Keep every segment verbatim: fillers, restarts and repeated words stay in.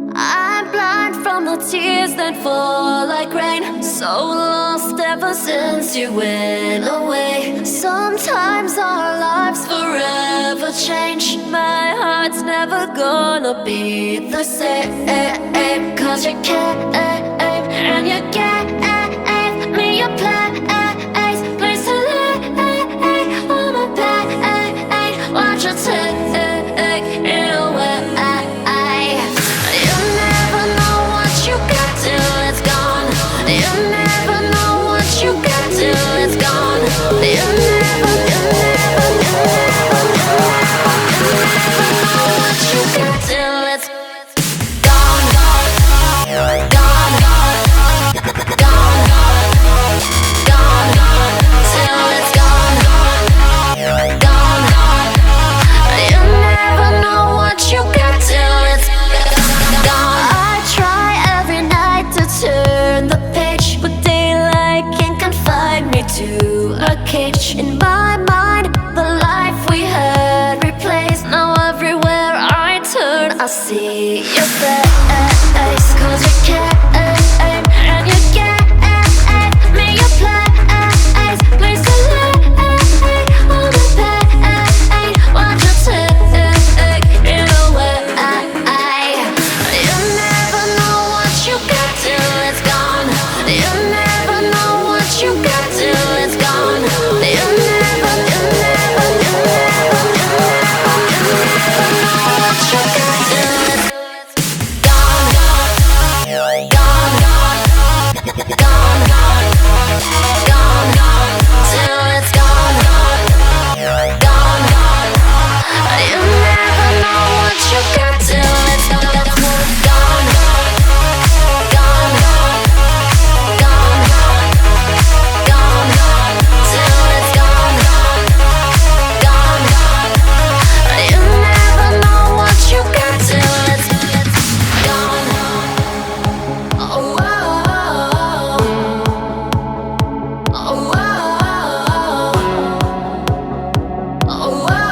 I'm blind from the tears that fall like rain. So lost ever since you went away. Sometimes our lives forever change. My heart's never gonna be the same. Cause you can't, and you gave me a place. Place to lay on my bed. Watch you take it away. You never know what you got till it's gone. You never know what you got till it's gone. You never, you never, you never, you never, you never know what you got till it's gone. Gone, gone, gone, gone, till it's gone. Gone. You never know what you got till it's gone. I try every night to turn the page, but daylight can't confine me to a cage. In my mind, the life we had replaced. Now everywhere I turn, I see your face. Cause you can't, and you gave me a place. Place to lay on the bed. Watch you take it away. You never know what you got till it's gone. You never know what you got till it's gone. You never, you never, you never, you never, you never know what you got till it's gone. Gone, gone, gone, till it's gone. Gone. You never know what you got till it's gone. Gone, gone, gone, gone, till it's gone. Gone. You never know what you got till it's gone. Oh, oh, oh, oh, oh,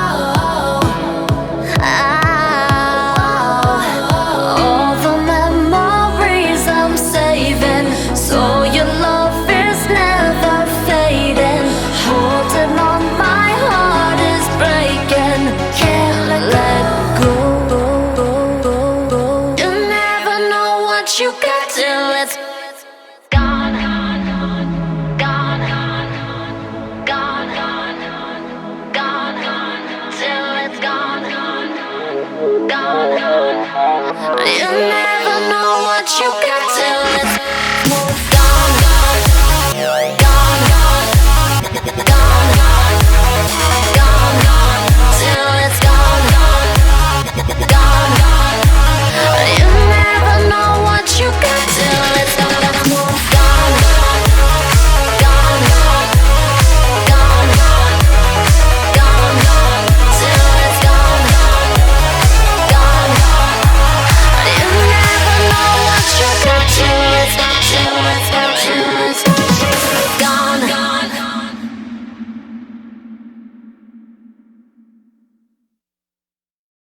all the memories I'm saving, so your love is never fading. Holding on, my heart is breaking. Can't let go. You never know what you got till it's gone. Gone, gone, gone, till it's gone. Gone. You never